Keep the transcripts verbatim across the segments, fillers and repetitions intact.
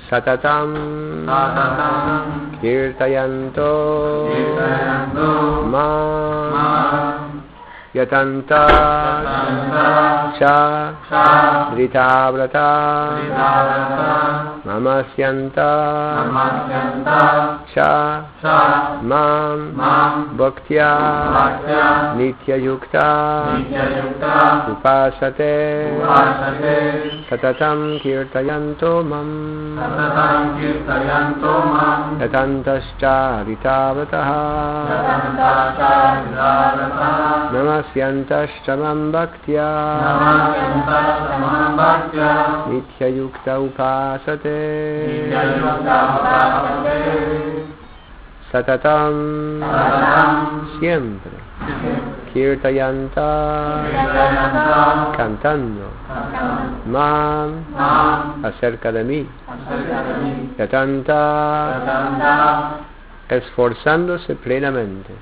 Satatam Kirtayanto Mam Yatanta Cha Dritavrata Mamasyanta Cha Mam Bhaktya Nitya Yukta Upasate Satatam Kirtayanto Mam Yatantascha Dritavrataha Namasyantastamam bhaktya Nitya yukta upasate Satatam siempre Kirtayanta cantando Mam acerca de mí Yatanta esforzándose plenamente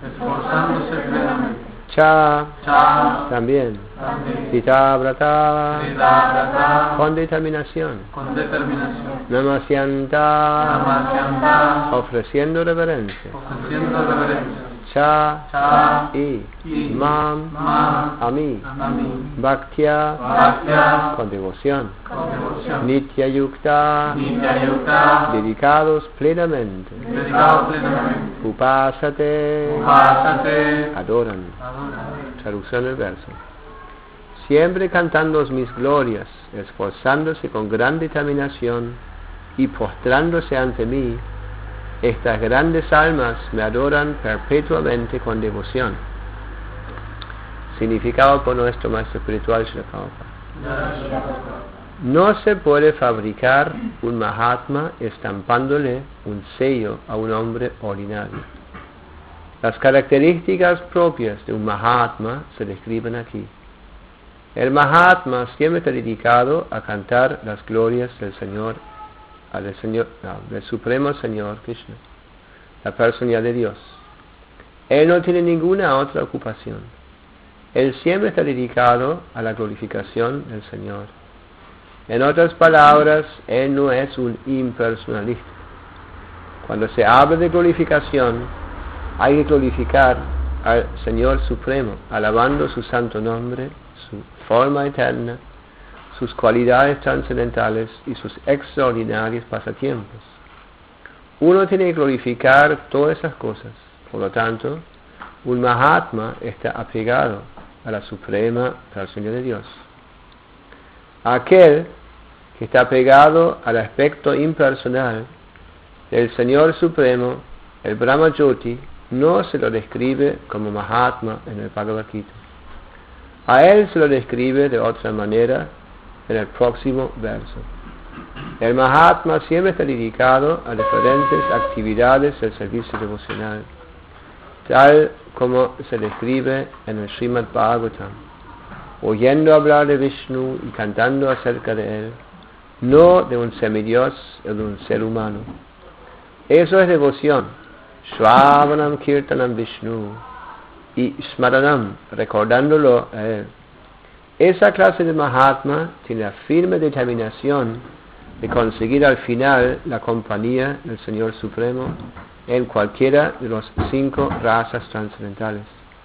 Cha, Cha también, Dhitavrata, con determinación, con determinación. Namasyanta, ofreciendo reverencia, ofreciendo reverencia. Cha, Cha y, y Mam, Mam a mí, Bhaktya, Bhaktya con devoción, con devoción. Nitya Yukta, Nitya Yukta dedicados plenamente, dedicados plenamente. Upasate, Upasate adoran. Traducción del verso. Siempre cantando mis glorias, esforzándose con gran determinación y postrándose ante mí, estas grandes almas me adoran perpetuamente con devoción. Significado por nuestro maestro espiritual Srila Prabhupada. No se puede fabricar un Mahatma estampándole un sello a un hombre ordinario. Las características propias de un Mahatma se describen aquí. El Mahatma siempre está dedicado a cantar las glorias del Señor, al Señor, no, del Supremo Señor Krishna, la personalidad de Dios. Él no tiene ninguna otra ocupación. Él siempre está dedicado a la glorificación del Señor. En otras palabras, Él no es un impersonalista. Cuando se habla de glorificación, hay que glorificar al Señor Supremo, alabando su santo nombre, su forma eterna, sus cualidades trascendentales y sus extraordinarios pasatiempos. Uno tiene que glorificar todas esas cosas. Por lo tanto, un Mahatma está apegado a la suprema personalidad de Dios. Aquel que está apegado al aspecto impersonal del Señor Supremo, el Brahma Jyoti, no se lo describe como Mahatma en el Bhagavad Gita. A él se lo describe de otra manera en el próximo verso. El Mahatma siempre está dedicado a diferentes actividades del servicio devocional, tal como se describe en el Srimad Bhagavatam, oyendo hablar de Vishnu y cantando acerca de él, no de un semidios o de un ser humano. Eso es devoción. Shravanam Kirtanam Vishnu y Smaranam, recordándolo a él. Esa clase de Mahatma tiene la firme determinación de conseguir al final la compañía del Señor Supremo en cualquiera de las cinco razas trascendentales.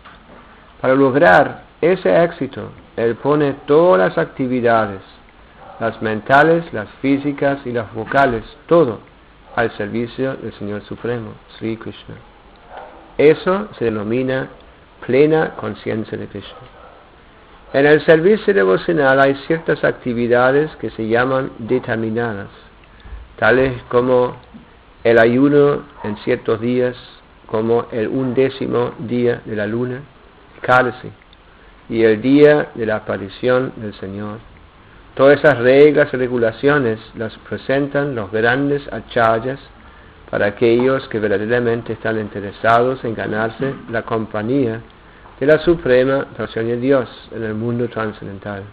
Para lograr ese éxito, él pone todas las actividades, las mentales, las físicas y las vocales, todo al servicio del Señor Supremo, Sri Krishna. Eso se denomina plena conciencia de Krishna. En el servicio devocional hay ciertas actividades que se llaman determinadas, tales como el ayuno en ciertos días, como el undécimo día de la luna, Ekadasi, y el día de la aparición del Señor. Todas esas reglas y regulaciones las presentan los grandes acharyas para aquellos que verdaderamente están interesados en ganarse la compañía de la suprema personalidad de Dios en el mundo trascendental.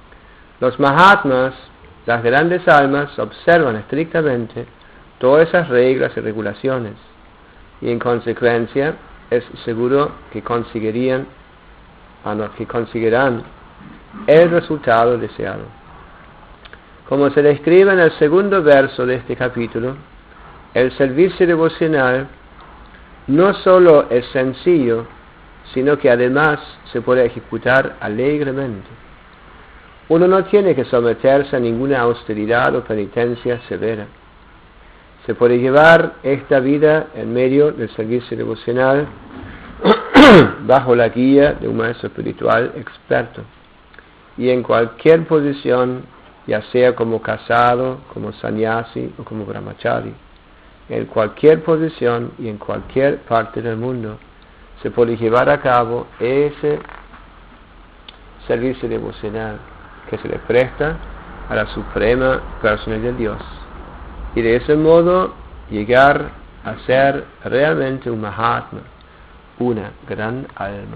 Los Mahatmas, las grandes almas, observan estrictamente todas esas reglas y regulaciones, y en consecuencia es seguro que conseguirían, que conseguirán el resultado deseado. Como se describe en el segundo verso de este capítulo, el servicio devocional no solo es sencillo, sino que además se puede ejecutar alegremente. Uno no tiene que someterse a ninguna austeridad o penitencia severa. Se puede llevar esta vida en medio del servicio devocional bajo la guía de un maestro espiritual experto y en cualquier posición, ya sea como casado, como sannyasi o como brahmachari. En cualquier posición y en cualquier parte del mundo se puede llevar a cabo ese servicio devocional que se le presta a la suprema personalidad de Dios, y de ese modo llegar a ser realmente un Mahatma, una gran alma.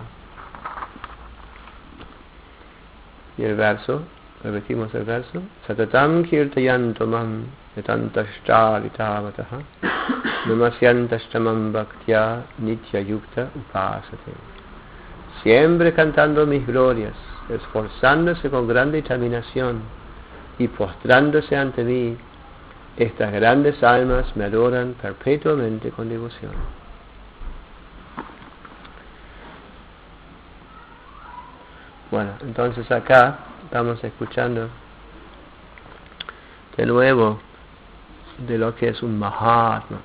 Y el verso, repetimos el verso: Satatam kirtayanto mam yatantashcharitavataha namasyantastamam bhaktya nitya yukta upasate. Siempre cantando mis glorias, esforzándose con gran determinación y postrándose ante mí, estas grandes almas me adoran perpetuamente con devoción. Bueno, entonces acá estamos escuchando de nuevo de lo que es un Mahatma.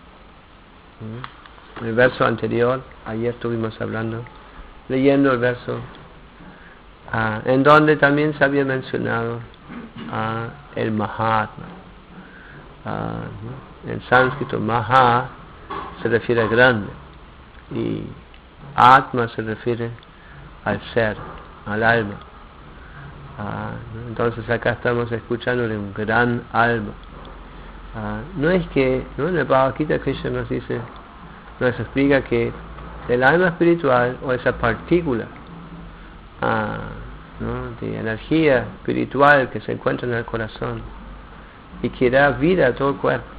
En el verso anterior, ayer estuvimos hablando, leyendo el verso, ah, en donde también se había mencionado ah, el Mahatma. Ah, ¿no? En sánscrito, Maha se refiere a grande y Atma se refiere al ser, al alma. Ah, ¿no? Entonces acá estamos escuchando de un gran alma. Ah, no es que, ¿no? En el Bhagavad Gita Krishna nos dice, nos explica que el alma espiritual, o esa partícula ah, ¿no? de energía espiritual que se encuentra en el corazón y que da vida a todo el cuerpo,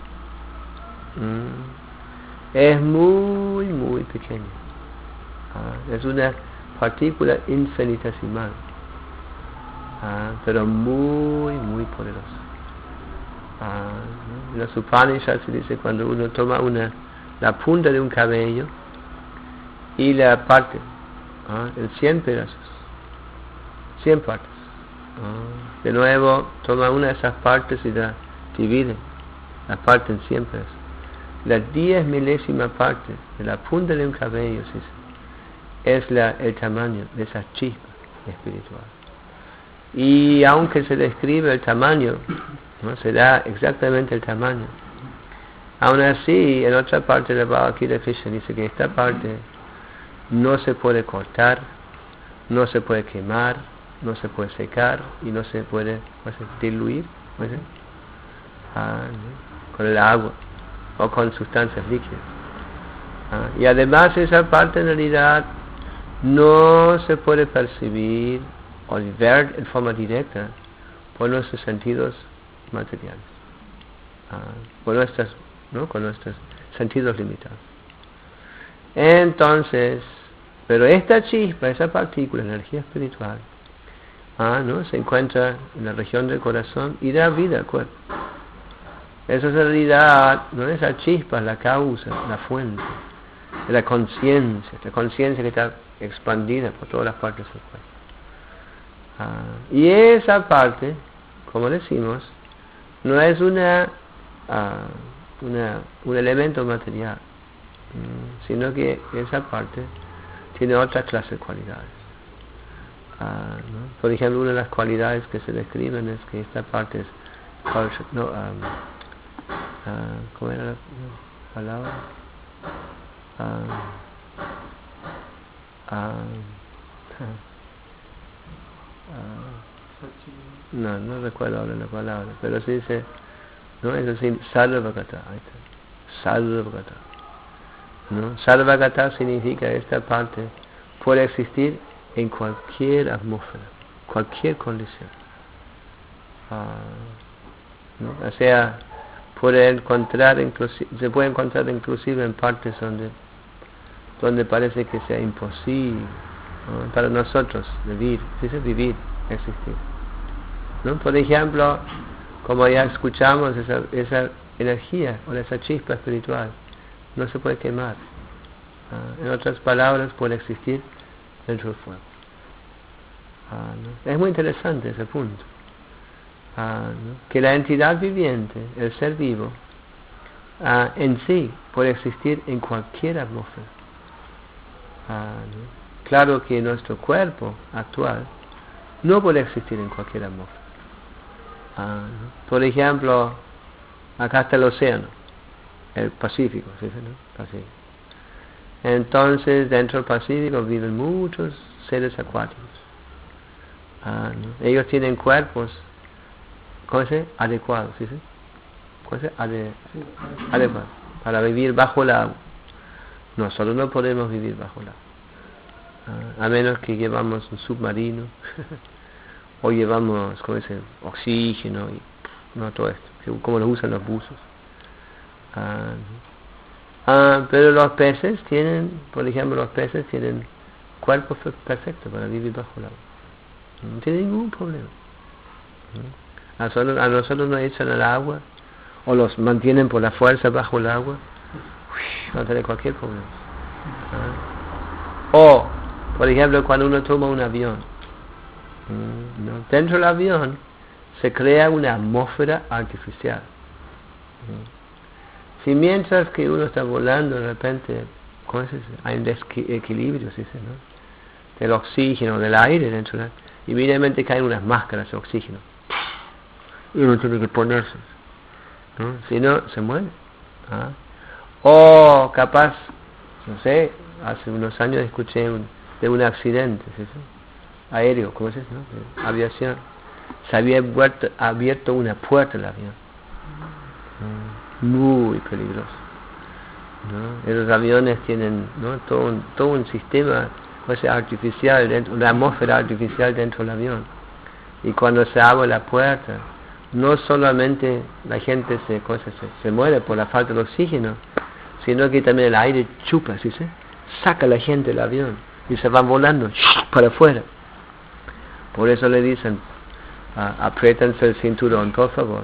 mm, es muy muy pequeña. Ah, es una partícula infinitesimal, ah, pero muy muy poderosa. Ah, ¿no? En los Upanishads se dice, cuando uno toma una la punta de un cabello y la parte ah, en cien pedazos, cien partes, ah, de nuevo toma una de esas partes y la divide, la parte en cien pedazos, la diez milésima parte de la punta de un cabello sí, es la, el tamaño de esa chispa espiritual. Y aunque se describe el tamaño, ¿no? Se da exactamente el tamaño, aún así en otra parte del Bhagavad Gita Krishna dice que esta parte no se puede cortar, no se puede quemar, no se puede secar y no se puede, ¿cómo se dice? diluir, ¿cómo se dice? Ah, ¿no? con el agua o con sustancias líquidas. Ah, y además esa parte en realidad no se puede percibir o ver en forma directa por nuestros sentidos materiales, ah, por nuestras, ¿no? con nuestros sentidos limitados. Entonces, pero esta chispa, esa partícula, energía espiritual, ah, ¿no? se encuentra en la región del corazón y da vida al cuerpo. Esa es la realidad, ¿no? Esa chispa es la causa, la fuente de la conciencia, la conciencia que está expandida por todas las partes del cuerpo. Ah, y esa parte, como decimos, no es una, uh, una un elemento material, mm, sino que esa parte tiene otra clase de cualidades. Ah, ¿no? Por ejemplo, una de las cualidades que se describen es que esta parte es no, um, uh, ¿cómo era la palabra? Um, um, uh, no, no recuerdo ahora la palabra, pero se dice, no, es decir, Sarvagata, Sarvagata, ¿no? Sarvagata significa esta parte puede existir en cualquier atmósfera, cualquier condición. Uh, ¿no? O sea, puede encontrar inclusive, se puede encontrar inclusive en partes donde donde parece que sea imposible, ¿no? para nosotros vivir, dice vivir, existir, ¿no? Por ejemplo, como ya escuchamos, esa, esa energía o esa chispa espiritual no se puede quemar. Uh, en otras palabras, puede existir dentro del fuego. Uh, ¿no? Es muy interesante ese punto. Uh, ¿no? Que la entidad viviente, el ser vivo, uh, en sí puede existir en cualquier atmósfera. Uh, ¿no? Claro que nuestro cuerpo actual no puede existir en cualquier atmósfera. Uh, ¿no? Por ejemplo, acá está el océano, el Pacífico, ¿sí? ¿no? Pacífico. Entonces, dentro del Pacífico viven muchos seres acuáticos. Uh, ¿no? Ellos tienen cuerpos, ¿cómo se dice? Adecuados, ¿sí? ¿Cómo se dice? Ade adecuados para vivir bajo el agua. Nosotros no podemos vivir bajo el agua. Uh, a menos que llevamos un submarino o llevamos, ¿cómo se dice? Oxígeno y no todo esto, como lo usan los buzos. Uh, uh, pero los peces tienen, por ejemplo, los peces tienen cuerpos perfectos para vivir bajo el agua. No tiene ningún problema. Uh, a, nosotros, a nosotros nos echan al agua o los mantienen por la fuerza bajo el agua, no tiene cualquier problema. Uh, o por ejemplo, cuando uno toma un avión, ¿no? Dentro del avión se crea una atmósfera artificial. Si mientras que uno está volando, de repente, ¿cómo se dice? Hay un desequilibrio, ¿sí? ¿no? Del oxígeno, del aire dentro de la... Inmediatamente caen unas máscaras de oxígeno. Y uno tiene que ponerse, ¿no? Si no, se muere. ¿Ah? O capaz, no sé, hace unos años escuché un de un accidente, ¿sí? aéreo, ¿cómo se dice? ¿no? De aviación. Se había abierto, abierto una puerta del avión. Muy peligroso. ¿no? Esos aviones tienen, ¿no? todo, un, todo un sistema pues, artificial, dentro, una atmósfera artificial dentro del avión. Y cuando se abre la puerta, no solamente la gente se, se, se muere por la falta de oxígeno, sino que también el aire chupa, ¿sí? ¿sí? Saca a la gente del avión. Y se van volando para afuera. Por eso le dicen, uh, apriétense el cinturón, por favor.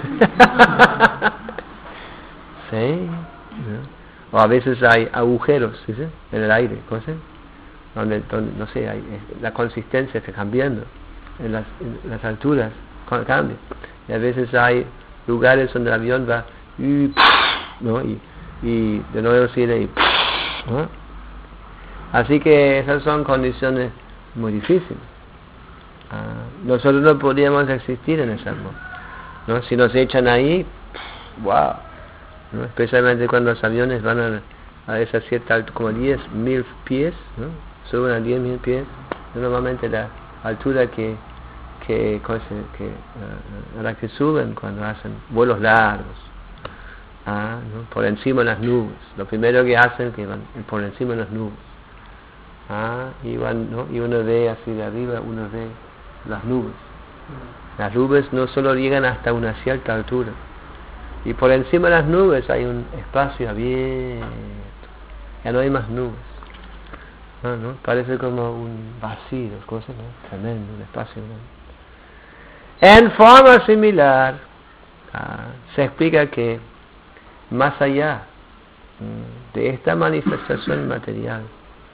¿Sí? ¿no? O a veces hay agujeros, ¿sí? ¿sí? en el aire, ¿cómo se? Donde, donde, no sé, hay, la consistencia está cambiando, en las, en las alturas cambia. Y a veces hay lugares donde el avión va, y, ¿no? y, y de nuevo sigue, y, ¿no? Así que esas son condiciones muy difíciles. Uh, nosotros no podríamos existir en esa atmósfera, ¿no? Si nos echan ahí, wow, ¿no? Especialmente cuando los aviones van a, a esa cierta altura, como diez mil pies, ¿no? Suben a diez mil pies, normalmente la altura que, que, que uh, a la que suben cuando hacen vuelos largos, uh, ¿no? por encima de las nubes. Lo primero que hacen es que van por encima de las nubes. Ah, y, van, ¿no? y uno ve así de arriba, uno ve las nubes. Las nubes no solo llegan hasta una cierta altura, y por encima de las nubes hay un espacio abierto, ya no hay más nubes. Ah, ¿no? Parece como un vacío, cosa, ¿no? Tremendo, un espacio grande. En forma similar, ah, se explica que más allá mm, de esta manifestación material,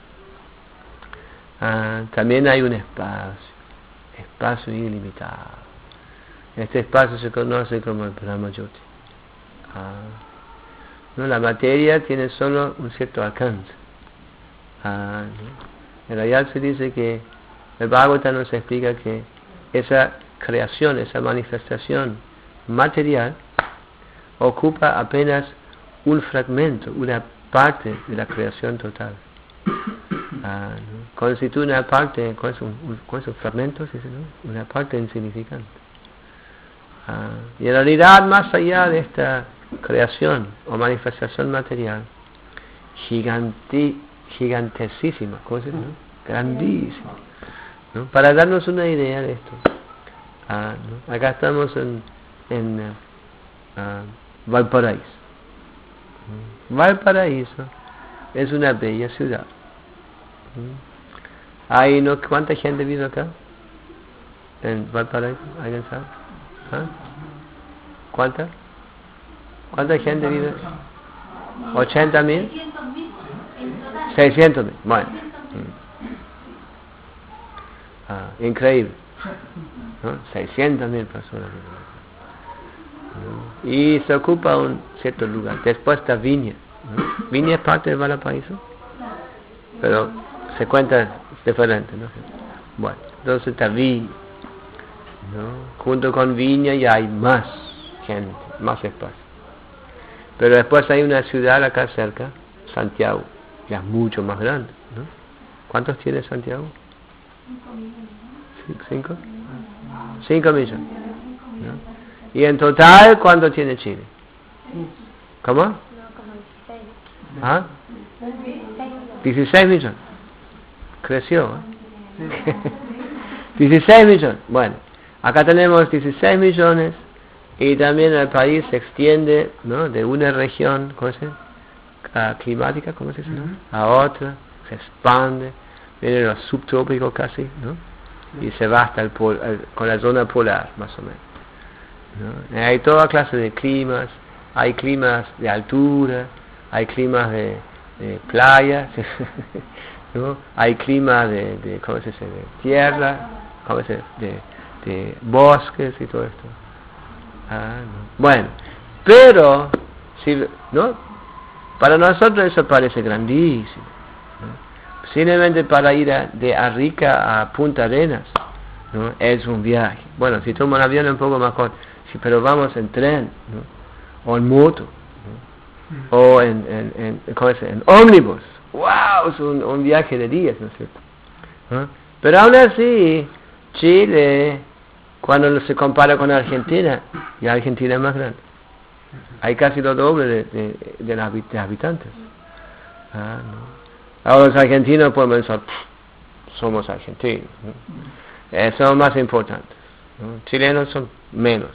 Ah, también hay un espacio, espacio ilimitado. Este espacio se conoce como el Brahma-Jyoti. Ah, ¿no? La materia tiene solo un cierto alcance. Ah, ¿no? En realidad se dice que el Bhagavatam nos explica que esa creación, esa manifestación material ocupa apenas un fragmento, una parte de la creación total. Ah, ¿no? Constituye una parte, ¿cuál es un, un, cuál es un fragmento? ¿Sí, no? Una parte insignificante. Ah, y en realidad, más allá de esta creación o manifestación material, giganti, gigantesísima, ¿cómo se dice? ¿no? Grandísima. ¿no? Para darnos una idea de esto, ah, ¿no? acá estamos en, en uh, Valparaíso. Valparaíso es una bella ciudad. Hay no, ¿cuánta gente vive acá? En Valparaíso, ¿alguien sabe? ¿Ah? ¿Cuánta? ¿Cuánta gente vive? ¿ochenta mil? seiscientos mil. Bueno. Ah, increíble. ¿No? seiscientos mil personas. ¿No? Y se ocupa un cierto lugar. Después está Viña. ¿No? Viña es parte de Valparaíso, pero se cuenta diferente, ¿no? Bueno, entonces está Viña, ¿no? Junto con Viña ya hay más gente, más espacio. Pero después hay una ciudad acá cerca, Santiago, que es mucho más grande, ¿no? ¿Cuántos tiene Santiago? ¿Cinco? Cinco millones. ¿No? Y en total, ¿cuánto tiene Chile? ¿Cómo? ¿Ah? dieciséis millones. Creció, ¿eh? dieciséis millones. Bueno, acá tenemos dieciséis millones y también el país se extiende, ¿no? De una región, ¿cómo se dice? Uh, climática, ¿cómo se dice? ¿No? A otra, se expande, viene los subtrópicos casi, ¿no? Y se va hasta el, pol, el con la zona polar, más o menos, ¿no? Hay toda clase de climas, hay climas de altura, hay climas de, de playa, ¿no? Hay climas de, de, ¿cómo se dice? De tierra, ¿cómo se dice? De, de bosques y todo esto. Ah, no. Bueno, pero, si, ¿no? Para nosotros eso parece grandísimo, ¿no? Simplemente para ir a, de Arica a Punta Arenas, ¿no? Es un viaje. Bueno, si toma un avión es un poco más corto, sí, pero vamos en tren, ¿no? O en moto, ¿no? O en, en, en, ¿cómo es? En ómnibus. ¡Wow! Es un, un viaje de días, ¿no es cierto? ¿No? Pero aún así, Chile, cuando se compara con Argentina, y Argentina es más grande, hay casi lo doble de, de, de los habitantes. Ah, no. Ahora los argentinos pueden pensar, somos argentinos, ¿no? Eh, son más importantes, ¿no? Chilenos son menos.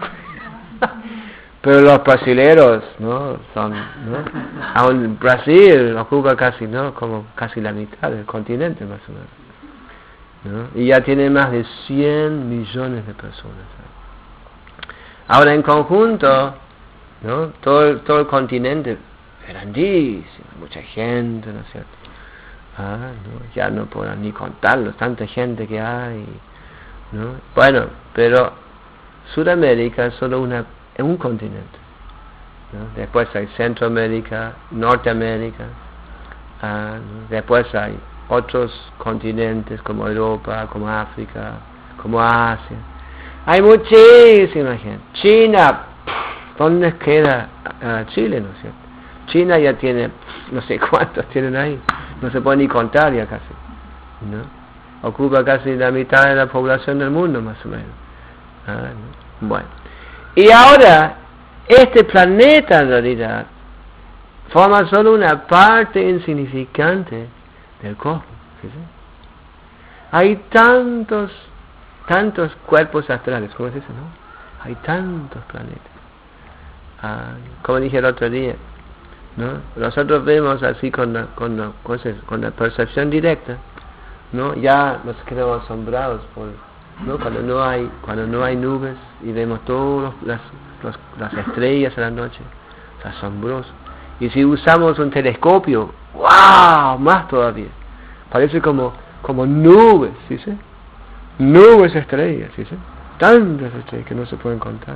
Pero los brasileros, ¿no? Son, ¿no? Aún Brasil ocupa casi, ¿no? Como casi la mitad del continente, más o menos, ¿no? Y ya tiene más de cien millones de personas, ¿no? Ahora en conjunto, ¿no? Todo, todo el continente grandísimo, mucha gente, ¿no es cierto? Ah, no, ya no puedo ni contarlo, tanta gente que hay, ¿no? Bueno, pero Sudamérica es solo una, un continente, ¿no? Después hay Centroamérica, Norteamérica, ah, ¿no? Después hay otros continentes como Europa, como África, como Asia. Hay muchísima gente. China, ¿dónde queda uh, Chile, no es cierto? China ya tiene, no sé cuántos tienen ahí, no se puede ni contar ya casi, ¿no? Ocupa casi la mitad de la población del mundo, más o menos. Ah, ¿no? Bueno, y ahora, este planeta en realidad forma solo una parte insignificante del cosmos, ¿sí? Hay tantos, tantos cuerpos astrales, ¿cómo se dice, no? Hay tantos planetas. Ah, como dije el otro día, ¿no? Nosotros vemos así con la, con la, con la percepción directa, ¿no? Ya nos quedamos asombrados por, ¿no? Cuando no hay, cuando no hay nubes y vemos todas las, los, las estrellas a la noche, es asombroso. Y si usamos un telescopio, ¡wow! Más todavía. Parece como, como nubes, ¿sí? ¿Sí? Nubes estrellas, ¿sí? ¿Sí? Tantas estrellas que no se pueden contar.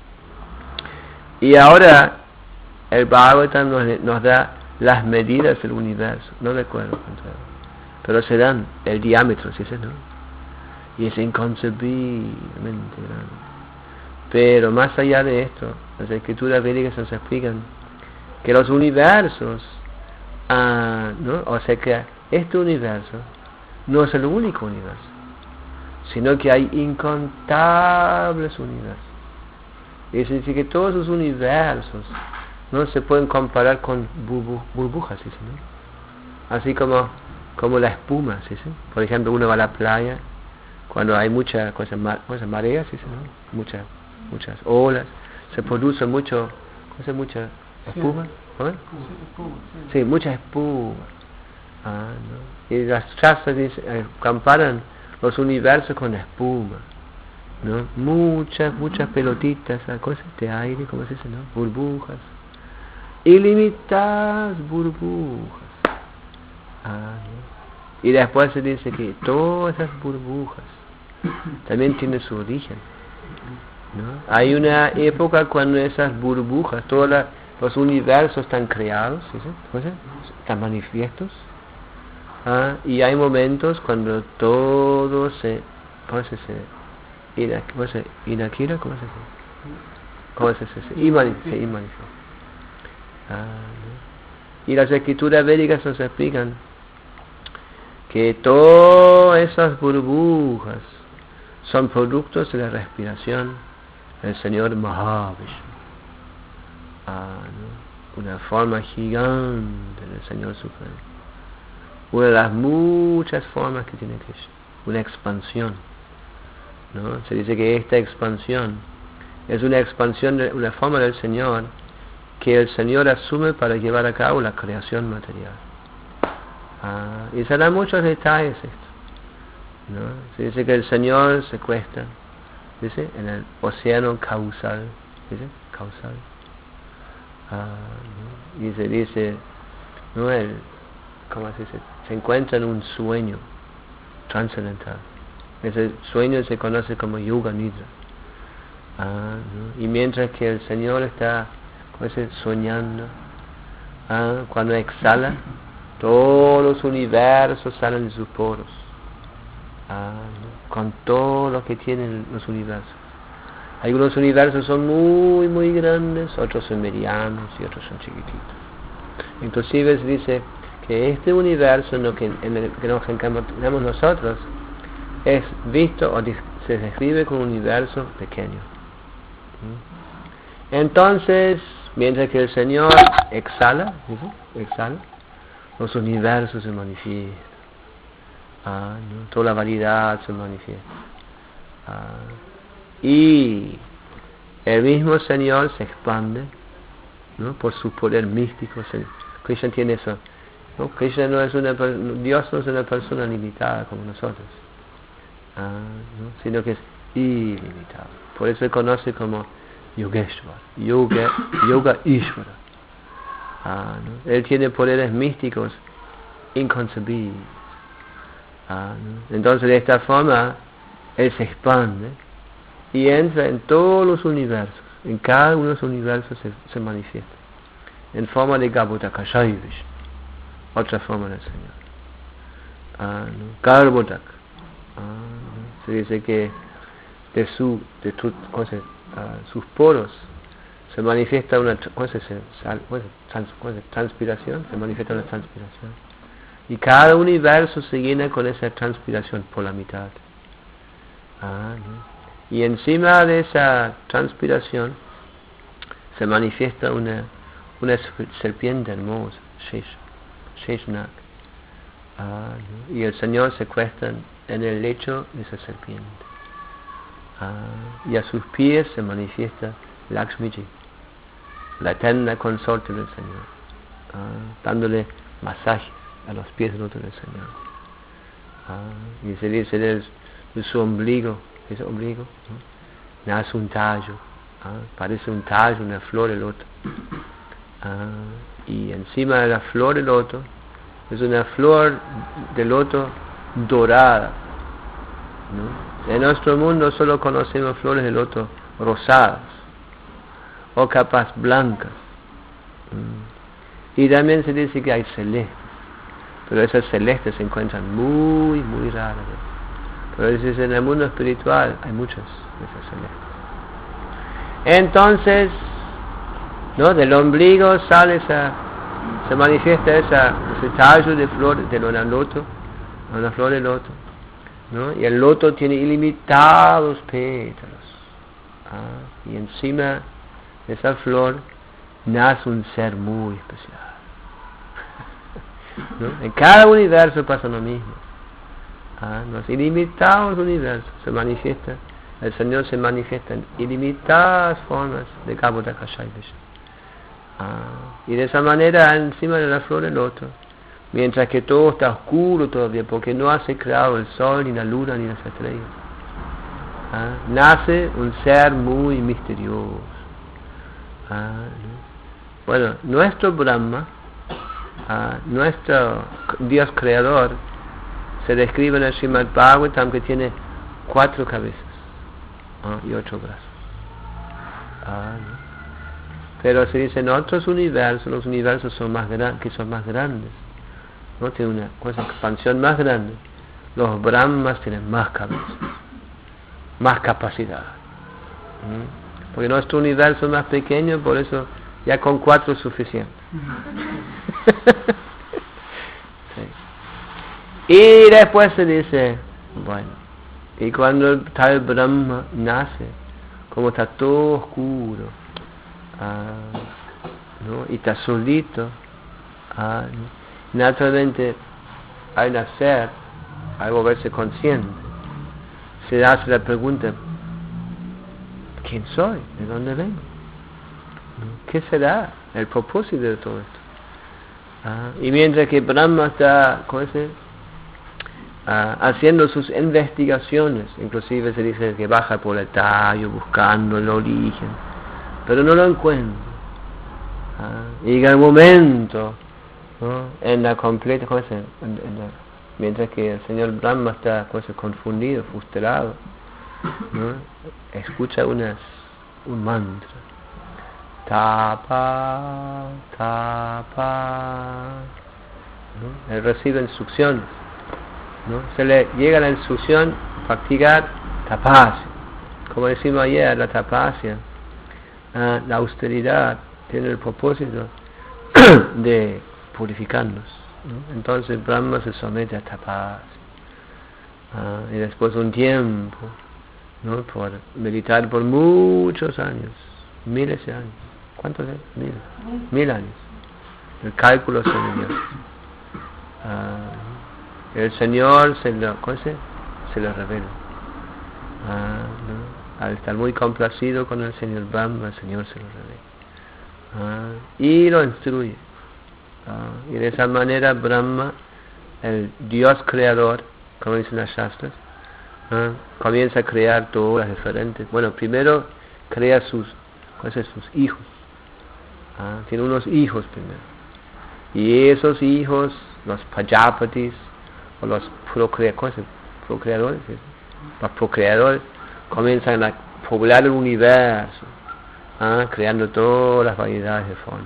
Y ahora el Bhagavatam nos, nos da las medidas del universo, no recuerdo cuánto, pero se dan el diámetro, ¿sí? ¿Sí? ¿No? Y es inconcebiblemente grande. Pero más allá de esto, las escrituras védicas nos explican que los universos, ah, ¿no? O sea que este universo no es el único universo, sino que hay incontables universos. Es decir, que todos los universos no se pueden comparar con burbu burbujas, ¿sí? ¿No? Así como, como la espuma, ¿sí? ¿Sí? Por ejemplo, uno va a la playa cuando hay mucha cosa, cosa marea, ¿sí? ¿Sí? ¿No? Muchas, muchas olas, se produce mucho, cosa, mucha espuma, ¿no? Sí, mucha espuma. Ah, ¿no? Y las shastras eh, comparan los universos con espuma. ¿no? Muchas, muchas pelotitas, cosas de aire, ¿cómo se dice, no? Burbujas. Ilimitadas burbujas. Ah, ¿no? Y después se dice que todas esas burbujas también tienen su origen, ¿no? Hay una época cuando esas burbujas, todos la, los universos están creados, ¿sí? ¿Sí? Están manifiestos. Ah, y hay momentos cuando todo se, ¿cómo se dice? Ina, ¿cómo se dice? Inakira, ¿cómo se dice? ¿Cómo se dice? Imani, se imanifiesta. Ah, ¿no? Y las escrituras védicas nos explican que todas esas burbujas son productos de la respiración del Señor Mahavishnu. Ah, ¿no? Una forma gigante del Señor Supremo. Una de las muchas formas que tiene Krishna. Una expansión, ¿no? Se dice que esta expansión es una expansión, de una forma del Señor que el Señor asume para llevar a cabo la creación material. Ah, y se dan muchos detalles esto, ¿no? Se dice que el Señor se cuesta, dice, en el océano causal, dice, causal. Ah, ¿no? Y se dice, no, el, ¿cómo se dice? Se encuentra en un sueño trascendental. Ese sueño se conoce como Yoga Nidra. Ah, ¿no? Y mientras que el Señor está, ¿cómo se dice? Soñando, ah, cuando exhala, todos los universos salen de sus poros, ah, ¿no? Con todo lo que tienen los universos. Algunos universos son muy muy grandes, otros son medianos y otros son chiquititos. Inclusive se dice que este universo en, lo que, en el que nos encarnamos nosotros es visto o se describe como un universo pequeño. ¿Mm? Entonces, mientras que el Señor exhala, ¿sí? exhala, los universos se manifiestan, ah, ¿no? Toda la variedad se manifiesta, ah, y el mismo Señor se expande, ¿no? Por su poder místico. Krishna tiene eso, ¿no? Krishna no es una, Dios no es una persona limitada como nosotros, ah, ¿no? Sino que es ilimitado. Por eso se conoce como Yogeshwar, Yoga, Yoga Ishvara. Ah, ¿no? Él tiene poderes místicos inconcebibles. Ah, ¿no? Entonces de esta forma Él se expande y entra en todos los universos. En cada uno de los universos se, se manifiesta en forma de Garbhodakashaya Vishnu, otra forma del Señor. Ah, ¿no? Garbhodak. Ah, ¿no? Se dice que de su de tu, ¿cómo se, uh, sus poros se manifiesta una, ¿cómo se, sal, ¿cómo se, trans, ¿cómo se, transpiración, se manifiesta una transpiración. Y cada universo se llena con esa transpiración por la mitad. Ah, ¿no? Y encima de esa transpiración se manifiesta una, una serpiente hermosa, Sheshnak. Ah, ¿no? Y el Señor se acuesta en el lecho de esa serpiente. Ah, y a sus pies se manifiesta Lakshmiji, la eterna consorte del Señor, ah, dándole masajes a los pies del otro del Señor. Ah, y se dice de, de su ombligo, ese ombligo, ¿no? Nace un tallo, ah, parece un tallo, una flor de loto. Ah, y encima de la flor de loto es una flor de loto dorada, ¿no? En nuestro mundo solo conocemos flores de loto rosadas o capaz blancas. Mm. Y también se dice que hay celestes, pero esas celestes se encuentran muy, muy raras. Pero en el mundo espiritual hay muchas de esas celestes. Entonces, ¿no? Del ombligo sale esa, se manifiesta esa, ese tallo de flor de una loto, una flor de loto, ¿no? Y el loto tiene ilimitados pétalos, ah, y encima de esa flor nace un ser muy especial. ¿No? En cada universo pasa lo mismo. Ah, los ilimitados universos se manifiesta, el Señor se manifiesta en ilimitadas formas de Garbhodakashaya Vishnu. Ah, y de esa manera encima de la flor del loto, mientras que todo está oscuro todavía, porque no ha se creado el sol, ni la luna, ni las estrellas. ¿ah? Nace un ser muy misterioso. ¿ah? Bueno, nuestro Brahma, ¿ah? nuestro Dios creador, se describe en el Srimad Bhagavatam que tiene cuatro cabezas, ¿ah? y ocho brazos. ¿ah? ¿no? Pero se dice en otros universos, los universos son más grandes, que son más grandes, ¿no? Tiene una cosa, expansión más grande. Los Brahmas tienen más cabezas, más capacidad. ¿Mm? Porque nuestro universo es más pequeño, por eso ya con cuatro es suficiente. Sí. Y después se dice, bueno, y cuando tal Brahma nace, como está todo oscuro, ah, ¿no? y está solito, ah, naturalmente al nacer, al volverse consciente, se hace la pregunta, ¿quién soy? ¿De dónde vengo? ¿Qué será el propósito de todo esto? Ah, y mientras que Brahma está ¿cómo se? Ah, haciendo sus investigaciones, inclusive se dice que baja por el tallo buscando el origen, pero no lo encuentra. Ah, y llega el momento, ¿no? en la completa, ¿cómo se? En, en la, mientras que el señor Brahma está ¿cómo se? confundido, frustrado, ¿no? escucha unas, un mantra. Tapa, tapa, ¿no? Él recibe instrucciones, ¿no? Se le llega la instrucción practicar tapasya, como decimos ayer, la tapasya, uh, la austeridad tiene el propósito de purificarnos, ¿no? Entonces Brahma se somete a tapasya, uh, y después de un tiempo, ¿no? por meditar por muchos años, miles de años. ¿Cuántos años? Mil. Mil años. El cálculo son Dios. Uh, el Señor se lo, ¿cómo se? se lo revela. Uh, ¿no? Al estar muy complacido con el Señor Brahma, el Señor se lo revela. Uh, y lo instruye. Uh, y de esa manera Brahma, el Dios creador, como dicen las Shastras, uh, comienza a crear todas las diferentes. Bueno, primero crea sus, ¿cómo se? sus hijos. Ah, tiene unos hijos primero, y esos hijos, los Prajapatis o los procrea, procreadores, los procreadores comienzan a poblar el universo, ah, creando todas las variedades de formas.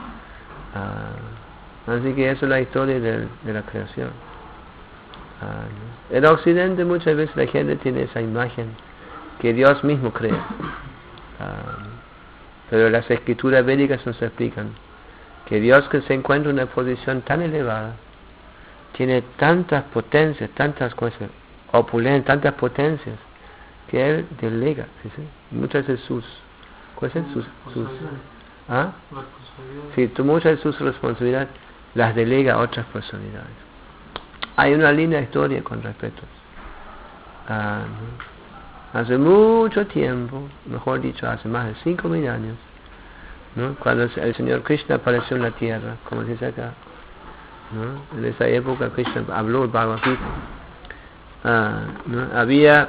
Ah, así que eso es la historia de, de la creación. Ah, ¿no? En Occidente muchas veces la gente tiene esa imagen que Dios mismo crea. Ah, Pero las escrituras védicas nos explican que Dios, que se encuentra en una posición tan elevada, tiene tantas potencias, tantas cosas, opulencias, tantas potencias, que Él delega, ¿sí? ¿sí? muchas de sus, ¿cuáles sus, sus, ¿ah? Sí, muchas de sus responsabilidades las delega a otras personalidades. Hay una linda historia con respecto a ¿no? Hace mucho tiempo, mejor dicho, hace más de cinco mil años, ¿no? cuando el Señor Krishna apareció en la tierra, como dice acá, ¿no? en esa época Krishna habló el Bhagavad Gita, ah, ¿no? había,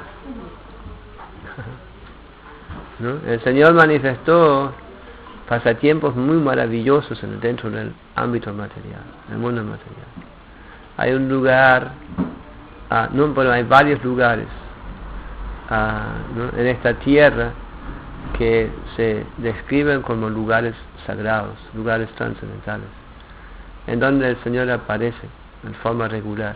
¿no? el Señor manifestó pasatiempos muy maravillosos en, dentro del ámbito material, del mundo material. Hay un lugar, ah, no, bueno, hay varios lugares, Uh, ¿no? en esta tierra que se describen como lugares sagrados, lugares trascendentales, en donde el Señor aparece en forma regular.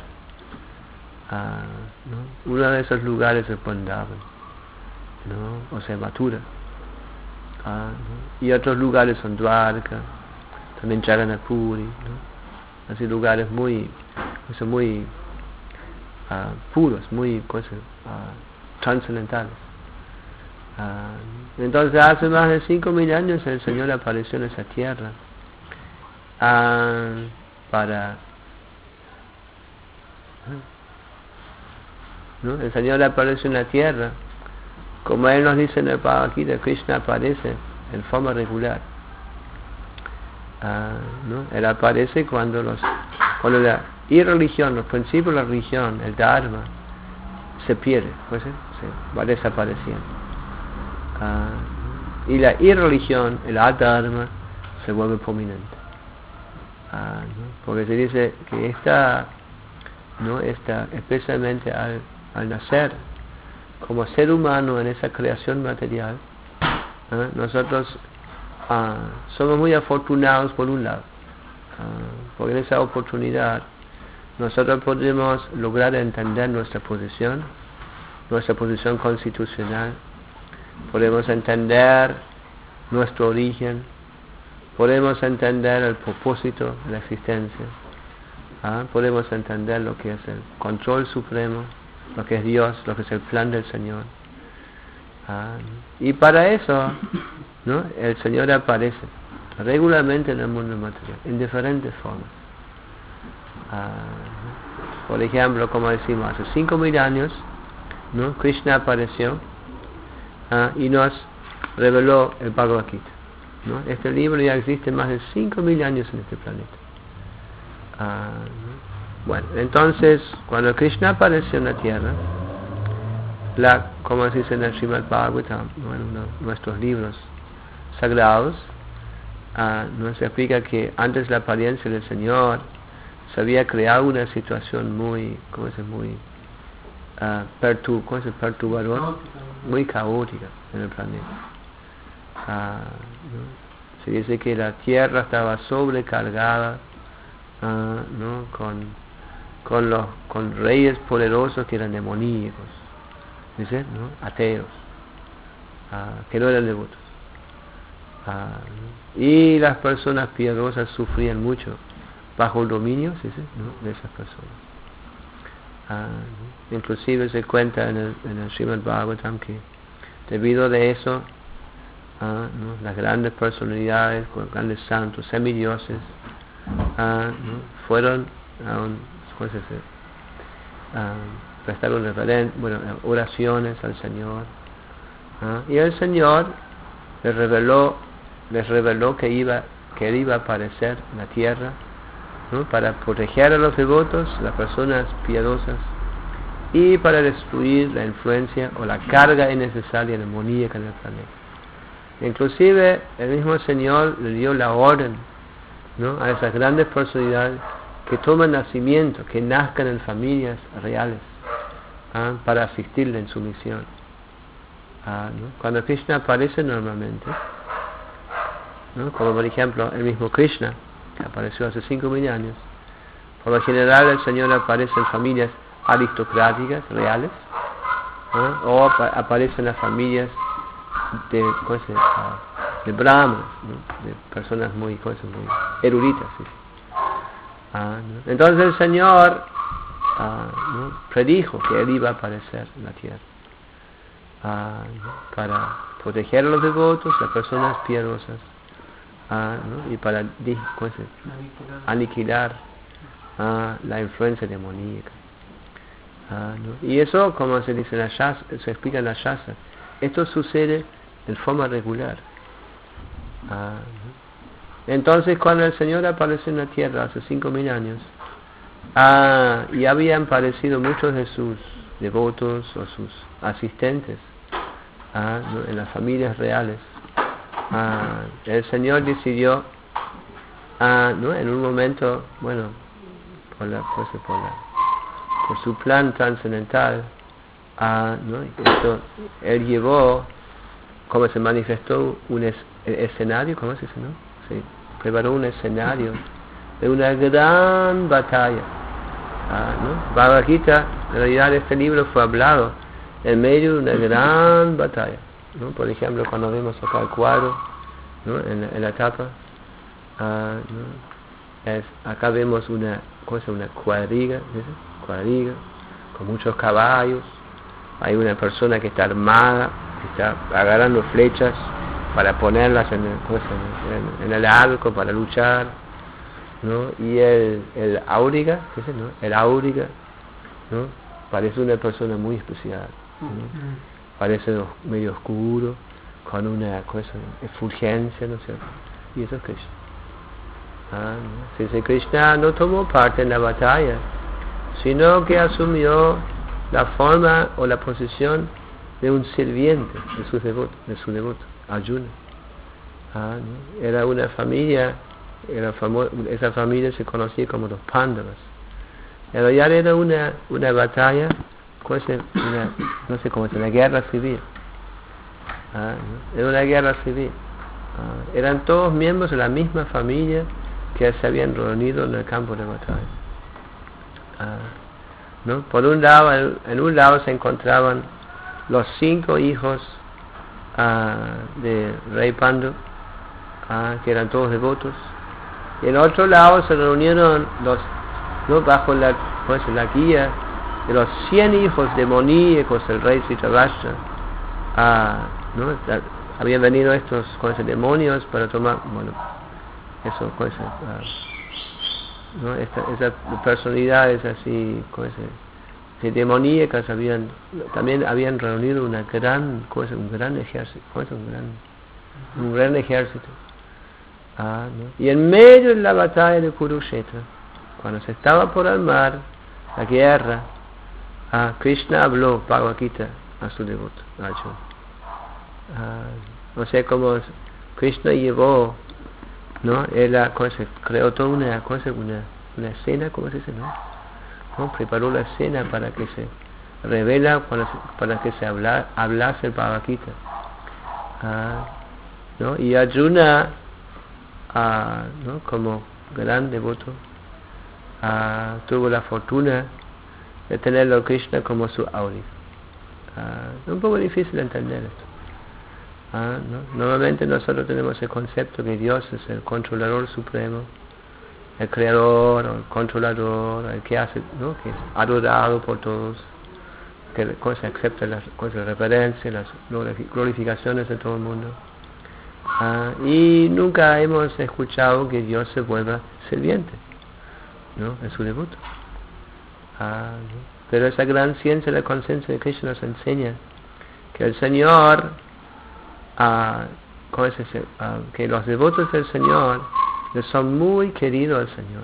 Uh, ¿no? Uno de esos lugares es Vrindavan, ¿no? o sea, Mathura, uh, ¿no? y otros lugares son Dwarka, también Jagannath-puri, ¿no? así lugares muy, muy uh, puros, muy cosas, uh, trascendentales. Uh, entonces hace más de cinco mil años el Señor apareció en esa tierra uh, para ¿no? el Señor apareció en la tierra como Él nos dice en el Bhagavad Gita. Krishna aparece en forma regular, uh, ¿no? Él aparece cuando los cuando la irreligión, los principios de la religión, el Dharma, se pierde, pues, ¿eh? se va desapareciendo. Uh, y la irreligión, el adharma, se vuelve prominente. Uh, ¿no? Porque se dice que esta, ¿no? esta especialmente al, al nacer como ser humano en esa creación material, ¿eh? nosotros uh, somos muy afortunados por un lado, uh, porque en esa oportunidad nosotros podemos lograr entender nuestra posición, nuestra posición constitucional, podemos entender nuestro origen, podemos entender el propósito de la existencia, ¿ah? podemos entender lo que es el control supremo, lo que es Dios, lo que es el plan del Señor. ¿Ah? Y para eso, ¿no? el Señor aparece regularmente en el mundo material, en diferentes formas. Uh, por ejemplo, como decimos, hace cinco mil años, ¿no? Krishna apareció uh, y nos reveló el Bhagavad Gita, ¿no? Este libro ya existe más de cinco mil años en este planeta. Uh, bueno, entonces, cuando Krishna apareció en la tierra, la, como se dice en el Srimad Bhagavatam, ¿no? en uno de nuestros libros sagrados, uh, nos explica que antes la apariencia del Señor se había creado una situación muy, ¿cómo se dice? Muy uh, pertur ¿cómo se dice? perturbadora, muy caótica en el planeta. Uh, ¿no? Se dice que la tierra estaba sobrecargada uh, ¿no? con, con, los, con reyes poderosos que eran demoníacos, ¿dice? ¿no? ateos, uh, que no eran devotos. Uh, y las personas piadosas sufrían mucho bajo el dominio, ¿sí, sí? ¿no? de esas personas. Ah, ¿no? Inclusive se cuenta en el, en el Srimad Bhagavatam que debido de eso, ah, ¿no? las grandes personalidades, los grandes santos, semidioses, ah, ¿no? fueron a un, ¿cómo se dice? Ah, prestaron referen- bueno, oraciones al Señor, ah, y el Señor les reveló, les reveló que iba, que él iba a aparecer en la tierra, ¿no? para proteger a los devotos, las personas piadosas, y para destruir la influencia o la carga innecesaria demoníaca en el planeta. Inclusive el mismo Señor le dio la orden, ¿no? a esas grandes personalidades que tomen nacimiento, que nazcan en familias reales, ¿ah? para asistirle en su misión. ¿Ah? ¿no? Cuando Krishna aparece normalmente, ¿no? como por ejemplo el mismo Krishna, que apareció hace cinco mil años, por lo general el Señor aparece en familias aristocráticas, reales, ¿no? o apa- aparece en las familias de, ¿cómo se llama? de brahmanes, ¿no? de personas muy, ¿cómo se llama? muy eruditas. ¿sí? Ah, ¿no? Entonces el Señor ah, ¿no? predijo que Él iba a aparecer en la tierra ah, ¿no? para proteger a los devotos, las personas piadosas, Ah, ¿no? y para ¿cómo se aniquilar ah, la influencia demoníaca. Ah, ¿no? Y eso, como se dice en la Shastra, se explica en la Shastra, esto sucede en forma regular. Ah, ¿no? Entonces, cuando el Señor apareció en la tierra hace cinco mil años, ah, y habían aparecido muchos de sus devotos o sus asistentes ah, ¿no? en las familias reales, Ah, el Señor decidió ah, ¿no? en un momento, bueno, por, la, pues, por, la, por su plan trascendental, ah, ¿no? Esto, Él llevó, como se manifestó, un es, escenario, ¿cómo se dice? ¿no? Sí, preparó un escenario de una gran batalla. Ah, ¿no? Bhagavad Gita, en realidad este libro fue hablado en medio de una gran batalla. ¿no? Por ejemplo, cuando vemos acá el cuadro, ¿no? en, en la tapa, uh, ¿no? es, acá vemos una cosa, una cuadriga, ¿sí? cuadriga, con muchos caballos, hay una persona que está armada, que está agarrando flechas para ponerlas en el, cosa, en, en el arco para luchar, ¿no? y el, el áuriga, ¿sí? ¿no? el áuriga, ¿no? parece una persona muy especial, ¿no? parece medio oscuro, con una cosa, efulgencia, ¿no es cierto? Y eso es Krishna. Ah, ¿no? Si Krishna no tomó parte en la batalla, sino que asumió la forma o la posición de un sirviente de su devoto, de su devoto, Arjuna. Ah, ¿no? Era una familia, era famo esa familia se conocía como los Pándavas. Pero ya era una, una batalla, una, no sé cómo es, una guerra civil. Ah, ¿no? Era una guerra civil. Ah, eran todos miembros de la misma familia que se habían reunido en el campo de batalla. Ah, ¿no? Por un lado, en, en un lado se encontraban los cinco hijos ah, de rey Pandu, ah, que eran todos devotos, y en otro lado se reunieron los, ¿no? bajo la, pues, la guía de los cien hijos demoníacos del rey Dhritarashtra. Ah, ¿no? Habían venido estos con esos demonios para tomar, bueno, eso, con ese, uh, ¿no? Esta, esas personalidades así, con ese, ese demoníacas habían, también habían reunido una gran cosa, un gran ejército, cosa, un gran, un gran ejército. Ah, ¿no? Y en medio de la batalla de Kurukshetra, cuando se estaba por armar la guerra, ah, Krishna habló Bhagavad Gita a su devoto, Arjuna. Ah, o sea, como Krishna llevó, ¿no? Él cosa, creó toda una cosa, una, una escena, ¿cómo se dice, no? ¿no? Preparó la escena para que se revela, para, para que se habla, hablase el Bhagavad Gita. Ah, ¿no? Y Arjuna, ah, ¿no? como gran devoto, ah, tuvo la fortuna de tenerlo a Krishna como su auri. Ah, es un poco difícil de entender esto. Ah, ¿no? Normalmente nosotros tenemos el concepto que Dios es el controlador supremo, el creador, el controlador, el que hace, ¿no? que es adorado por todos, que cosa, acepta las cosas, reverencias, las glorificaciones de todo el mundo. Ah, y nunca hemos escuchado que Dios se vuelva sirviente, ¿no? Es su devoto. Ah, ¿no? Pero esa gran ciencia de la conciencia de Krishna nos enseña que el Señor, Uh, ¿cómo es ese? Uh, que los devotos del Señor les son muy queridos al Señor,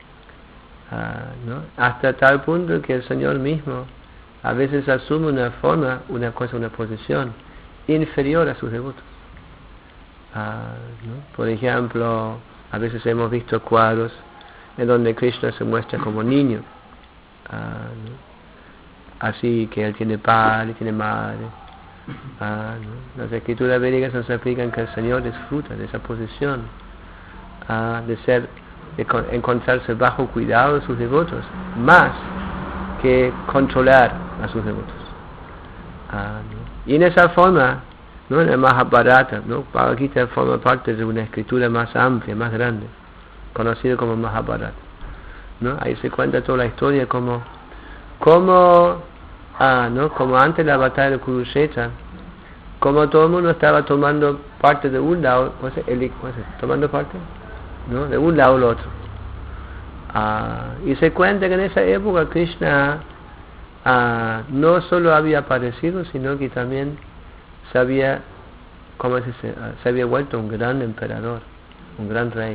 uh, ¿no? Hasta tal punto que el Señor mismo a veces asume una forma, una cosa, una posición inferior a sus devotos. Uh, ¿no? Por ejemplo, a veces hemos visto cuadros en donde Krishna se muestra como niño, uh, ¿no? Así que él tiene padre, tiene madre. Ah, ¿no? Las escrituras védicas nos explican que el Señor disfruta de esa posición, ah, de ser, de con, encontrarse bajo cuidado de sus devotos, más que controlar a sus devotos. Ah, ¿no? Y en esa forma, ¿no? En el Mahabharata, ¿no? Bhagavad Gita forma parte de una escritura más amplia, más grande, conocida como Mahabharata, ¿no? Ahí se cuenta toda la historia como, como Ah, ¿no? Como antes de la batalla de Kurukshetra, como todo el mundo estaba tomando parte de un lado, ¿cómo se, el, ¿cómo se, tomando parte, ¿no? De un lado al otro. Ah, y se cuenta que en esa época Krishna ah, no solo había aparecido, sino que también se había, ¿cómo se dice? Ah, se había vuelto un gran emperador, un gran rey.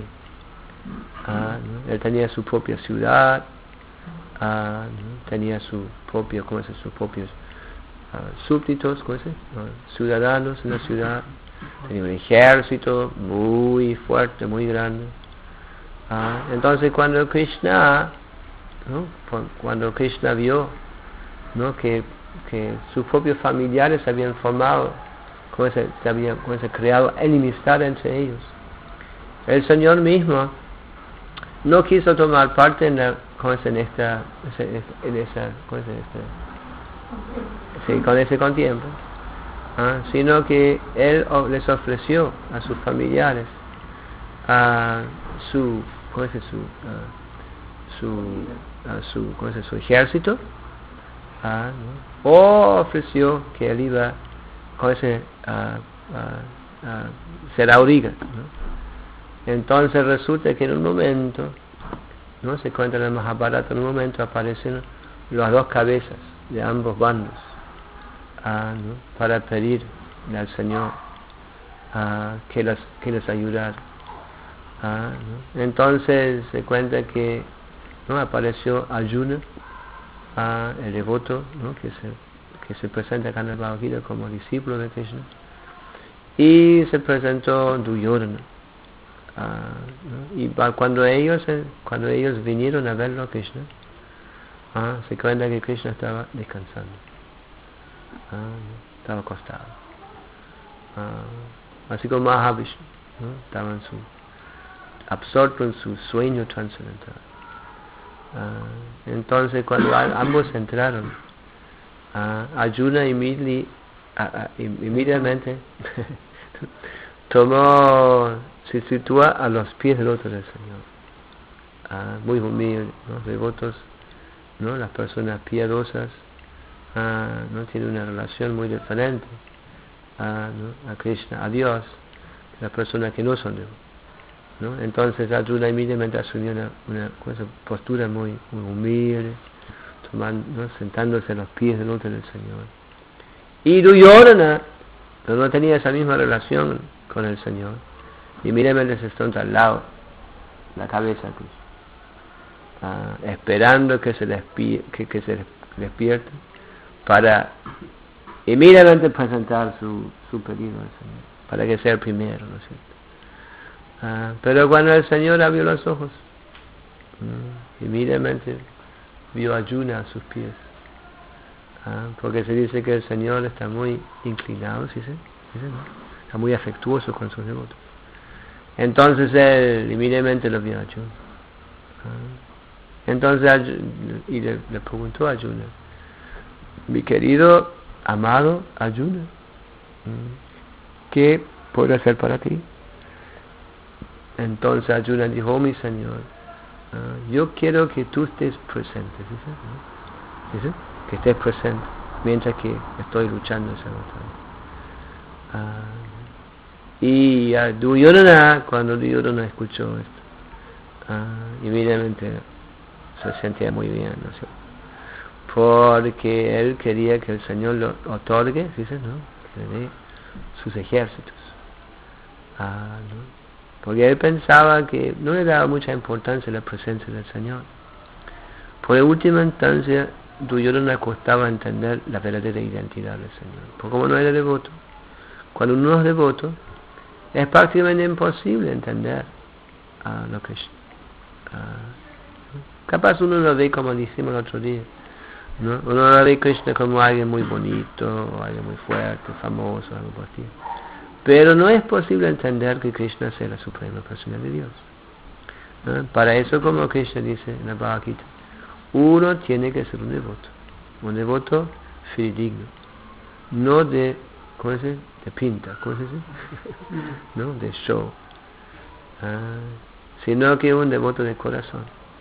Ah, ¿no? Él tenía su propia ciudad. Ah, ¿no? Tenía su propio, ¿cómo es? Sus propios uh, súbditos, ¿cómo es? Uh, ciudadanos en la ciudad. Tenía un ejército muy fuerte, muy grande. Ah, entonces cuando Krishna, ¿no? cuando Krishna vio, ¿no? que, que sus propios familiares habían formado, ¿cómo se, se habían cómo se creado enemistad entre ellos, el Señor mismo no quiso tomar parte en la, ¿cómo es? en esta, en esa, ¿cómo es? Este, sí, con ese contiempo, ¿ah? Sino que él les ofreció a sus familiares a su, ¿cómo es? su, uh, su, uh, su, ¿cómo es? su ejército, ¿ah? ¿no? O ofreció que él iba, ¿cómo es? Uh, uh, uh, ser auriga, ¿no? Entonces resulta que en un momento, ¿no? Se cuenta en el Mahabharata, en un momento aparecen las dos cabezas de ambos bandos, ah, ¿no? para pedir al Señor ah, que, las, que les ayudara. Ah, ¿no? Entonces se cuenta que, ¿no? apareció Arjuna ah, el devoto, ¿no? que, se, que se presenta acá en el Bhagavad Gita como discípulo de Krishna, y se presentó Duryodhana. Ah, ¿no? Y cuando ellos cuando ellos vinieron a verlo a Krishna, ah, se cuenta que Krishna estaba descansando, ah, estaba acostado, ah, así como Mahavishnu, ¿no? Estaba en su, absorto en su sueño trascendental. Ah, entonces cuando a, ambos entraron, ah, Arjuna inmediatamente, ah, inmediatamente tomó, se sitúa a los pies del otro del Señor, ah, muy humilde, ¿no? Devotos, ¿no? Las personas piadosas, ah, no tienen una relación muy diferente ah, ¿no? a Krishna, a Dios, las personas que no son devotos, ¿no? Entonces Arjuna inmediatamente asumió una, una, una postura muy, muy humilde, tomando, ¿no? sentándose a los pies del otro del Señor. Y Duryodhana, pero no tenía esa misma relación con el Señor, y inmediatamente se está al lado, la cabeza de Krishna, ah, esperando que se, despi que, que se despierte para inmediatamente presentar su, su pedido al Señor, para que sea el primero, ¿no es cierto? Ah, pero cuando el Señor abrió los ojos, mm, inmediatamente vio a Arjuna a sus pies, ah, porque se dice que el Señor está muy inclinado, ¿sí? ¿Sí? ¿Sí? ¿No? Está muy afectuoso con sus devotos. Entonces él inmediatamente lo vio a Arjuna, ah, entonces y le, le preguntó a Arjuna: mi querido amado Arjuna, ¿qué puedo hacer para ti? Entonces Arjuna dijo: oh mi Señor, uh, yo quiero que tú estés presente, ¿sí? ¿Sí? ¿Sí? Que estés presente mientras que estoy luchando esa batalla. Uh, y a uh, Duryodhana, cuando Duryodhana escuchó esto, uh, inmediatamente se sentía muy bien, ¿no es cierto? Porque él quería que el Señor lo otorgue, ¿sí? ¿No? Que le dé sus ejércitos, uh, ¿no? Porque él pensaba que no le daba mucha importancia a la presencia del Señor. Por última instancia, Duryodhana costaba entender la verdadera identidad del Señor. Porque como no era devoto, cuando uno es devoto, es prácticamente imposible entender uh, lo que es. Uh, capaz uno lo ve, como dijimos el otro día, ¿no? Uno lo ve a Krishna como alguien muy bonito, o alguien muy fuerte, famoso, algo por ti. Pero no es posible entender que Krishna sea la suprema persona de Dios, ¿no? Para eso, como Krishna dice en la Bhagavad Gita, uno tiene que ser un devoto, un devoto fidedigno, no de, ¿cómo se dice? De pinta, ¿cómo se dice? No, de show, ah, sino que un devoto de corazón.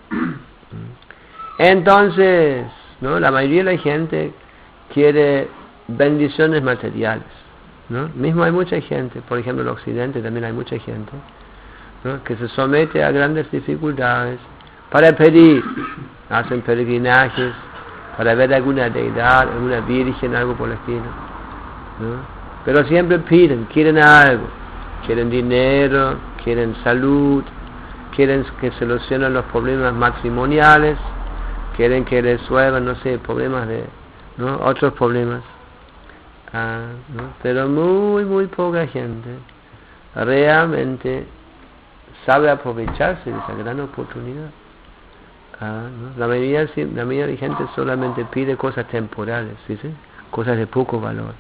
Entonces, ¿no? La mayoría de la gente quiere bendiciones materiales, ¿no? Mismo hay mucha gente, por ejemplo en el occidente también hay mucha gente, ¿no? Que se somete a grandes dificultades para pedir, hacen peregrinajes para ver alguna deidad, alguna virgen, algo por el estilo, ¿no? Pero siempre piden, quieren algo, quieren dinero, quieren salud, quieren que se solucionen los problemas matrimoniales, quieren que resuelvan, no sé, problemas de, ¿no? Otros problemas. Ah, ¿no? Pero muy, muy poca gente realmente sabe aprovecharse de esa gran oportunidad. Ah, ¿no? La mayoría, la mayoría de gente solamente pide cosas temporales, ¿sí? ¿Sí? Cosas de poco valor.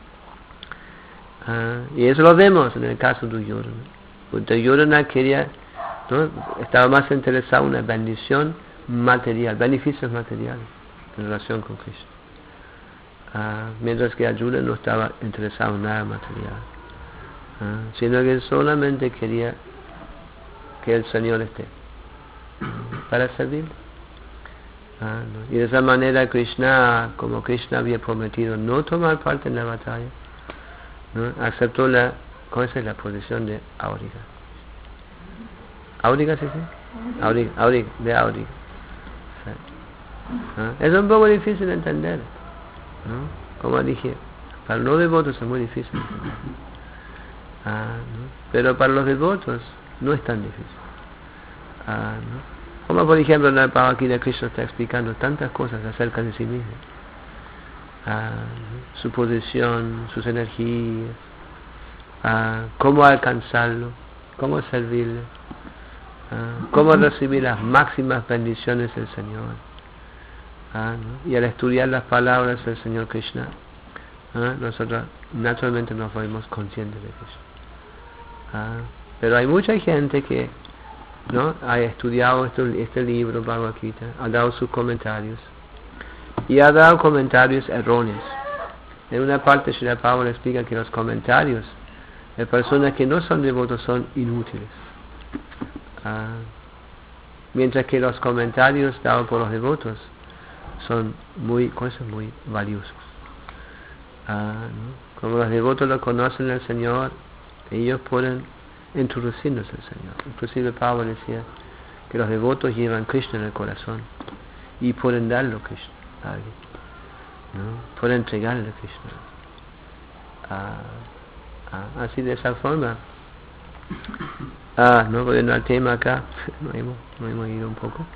Ah, y eso lo vemos en el caso de Duryodhana. Duryodhana quería, ¿no? Estaba más interesado en una bendición material, beneficios materiales en relación con Krishna. Ah, mientras que Arjuna no estaba interesado en nada material, ah, sino que solamente quería que el Señor esté para servir. Ah, ¿no? Y de esa manera Krishna, como Krishna había prometido no tomar parte en la batalla, ¿no? Aceptó la, ¿cómo es la posición de Auriga? ¿Auriga sí? sí? Auriga, Auriga, de Auriga. Sí. Ah, es un poco difícil de entender, ¿no? Como dije, para los no devotos es muy difícil, ah, ¿no? Pero para los devotos no es tan difícil, ah, ¿no? Como por ejemplo en el Bhagavad Gita Krishna está explicando tantas cosas acerca de sí mismo. Ah, su posición, sus energías, ah, cómo alcanzarlo, cómo servirle, ah, cómo recibir las máximas bendiciones del Señor. Ah, ¿no? Y al estudiar las palabras del Señor Krishna, ah, nosotros naturalmente nos volvemos conscientes de Krishna. Ah, pero hay mucha gente que no ha estudiado este, este libro Bhagavad Gita, ha dado sus comentarios y ha dado comentarios erróneos. En una parte Srila Prabhupada explica que los comentarios de personas que no son devotos son inútiles, ah, mientras que los comentarios dados por los devotos son muy cosas muy valiosas. Ah, ¿no? Como los devotos lo conocen al Señor, ellos pueden introducirnos al Señor. Inclusive Pablo decía que los devotos llevan Krishna en el corazón y pueden darlo a Krishna a alguien, ¿no? Pueden entregarle a Krishna. Ah, ah, así de esa forma. Ah, no volviendo al tema acá, no hemos, no hemos ido un poco.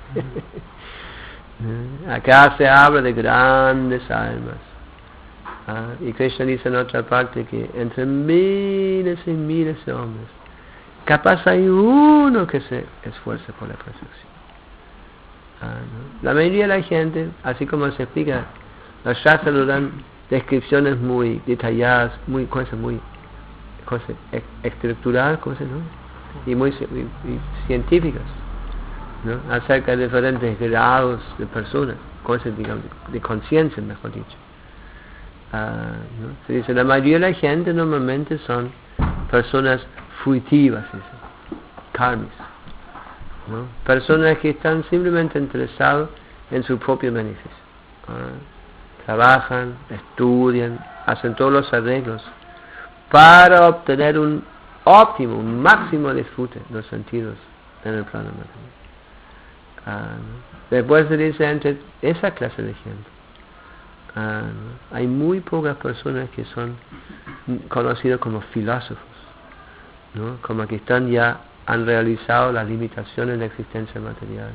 Acá se habla de grandes almas. Ah, y Krishna dice en otra parte que entre miles y miles de hombres, capaz hay uno que se esfuerce por la perfección. Ah, ¿no? La mayoría de la gente, así como se explica, los shastras nos dan descripciones muy detalladas, muy cosas muy cosas estructurales, cosas, ¿no? Y muy, muy, muy científicas, ¿no? Acerca de diferentes grados de personas, cosas, digamos, de, de conciencia, mejor dicho. Ah, ¿no? Se dice, la mayoría de la gente normalmente son personas fruitivas, karmis, ¿no? Personas que están simplemente interesados en su propio beneficio. Ah, trabajan, estudian, hacen todos los arreglos para obtener un óptimo, un máximo disfrute de los sentidos en el plano material. Ah, ¿no? Después se dice entre esa clase de gente, ah, ¿no? hay muy pocas personas que son conocidos como filósofos, ¿no? Como que están ya han realizado las limitaciones de la existencia material.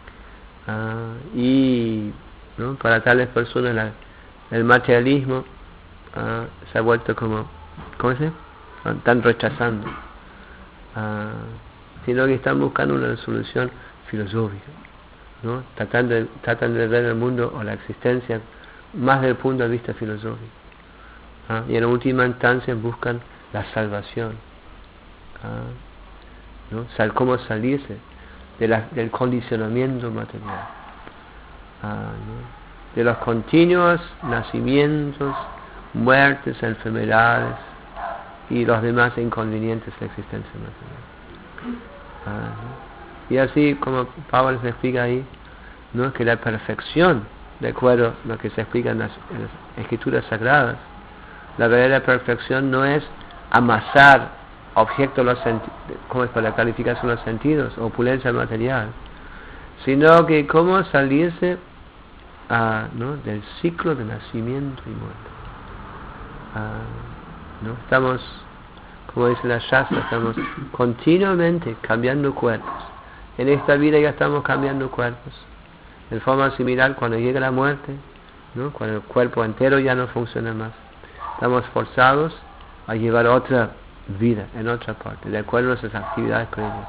Ah, y ¿no? para tales personas la, el materialismo ah, se ha vuelto como, ¿cómo se dice? Están rechazando, ah, sino que están buscando una solución filosófica, ¿no? Tratan de, tratan de ver el mundo o la existencia más desde el punto de vista filosófico, ¿ah? Y en última instancia buscan la salvación, ¿ah? ¿no? Sal, cómo salirse de la, del condicionamiento material, ¿ah? ¿no? De los continuos nacimientos, muertes, enfermedades y los demás inconvenientes de la existencia material. Ah, ¿no? Y así como Pablo se explica ahí, ¿no? que la perfección, de acuerdo a lo que se explica en las, en las escrituras sagradas, la verdadera perfección no es amasar objetos los como es para la calificación de los sentidos, opulencia material, sino que cómo salirse ah, ¿no? del ciclo de nacimiento y muerte. Ah, ¿no? Estamos, como dice la Shastra, estamos continuamente cambiando cuerpos. En esta vida ya estamos cambiando cuerpos. De forma similar, cuando llega la muerte, ¿no? cuando el cuerpo entero ya no funciona más, estamos forzados a llevar otra vida en otra parte, de acuerdo a nuestras actividades previas.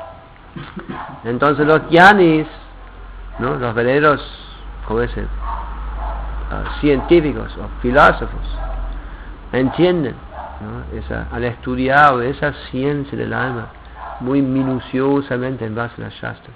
Entonces los jnanis, ¿no? los verdaderos, como dicen, uh, científicos o filósofos, entienden, ¿no? esa, han estudiado esa ciencia del alma muy minuciosamente en base a las shastras,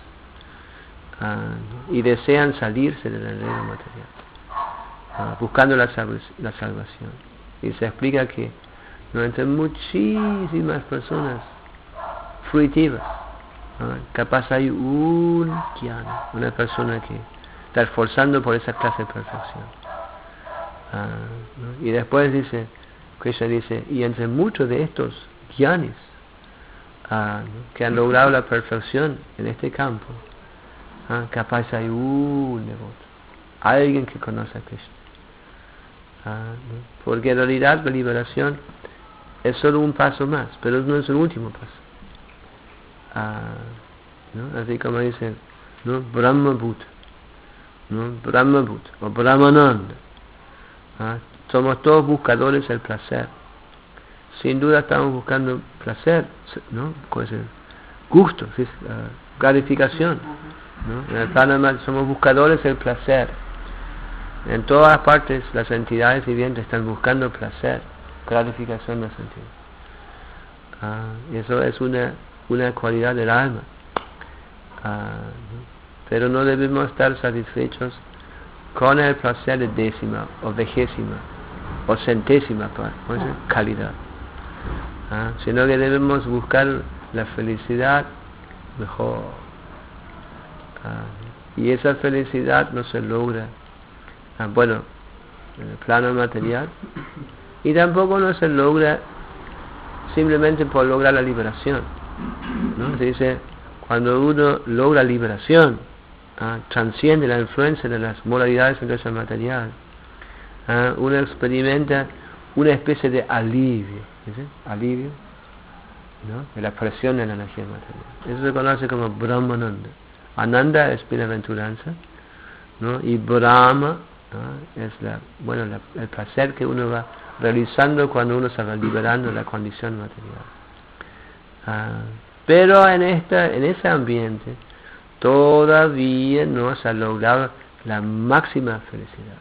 uh, y desean salirse del enredo material, uh, buscando la, salv la salvación. Y se explica que ¿no? entre muchísimas personas fruitivas, ¿no? capaz hay un jnana, una persona que está esforzando por esa clase de perfección, uh, ¿no? y después dice Krishna dice, y entre muchos de estos jnanis uh, ¿no? que han logrado la perfección en este campo, uh, capaz hay un devoto, alguien que conoce a Krishna, uh, ¿no? porque en realidad la liberación es solo un paso más, pero no es el último paso. Uh, ¿no? Así como dicen, ¿no? Brahma Bhuta, ¿no? Brahma Bhuta o Brahmananda. ¿Ah? Somos todos buscadores del placer. Sin duda estamos buscando placer, ¿no? Gusto, ¿sí? uh, gratificación, ¿no? En el plano animal somos buscadores del placer. En todas partes las entidades vivientes están buscando placer, gratificación del sentido. Uh, y eso es una, una cualidad del alma. Uh, ¿no? Pero no debemos estar satisfechos con el placer de décima o vigésima o centésima calidad, ¿ah? Sino que debemos buscar la felicidad mejor, ¿ah? Y esa felicidad no se logra, ¿ah? Bueno, en el plano material, y tampoco no se logra simplemente por lograr la liberación, ¿no? Se dice, cuando uno logra liberación, ¿ah? Transciende la influencia de las moralidades en el material, ¿ah? Uno experimenta una especie de alivio, ¿sí? Alivio, ¿no? De la presión de la energía material. Eso se conoce como Brahmananda. Ananda es bienaventuranza, ¿no? Y Brahma, ¿no? Es la, bueno, la, el placer que uno va realizando cuando uno se va liberando de la condición material. Ah, pero en esta, en ese ambiente todavía no se ha logrado la máxima felicidad.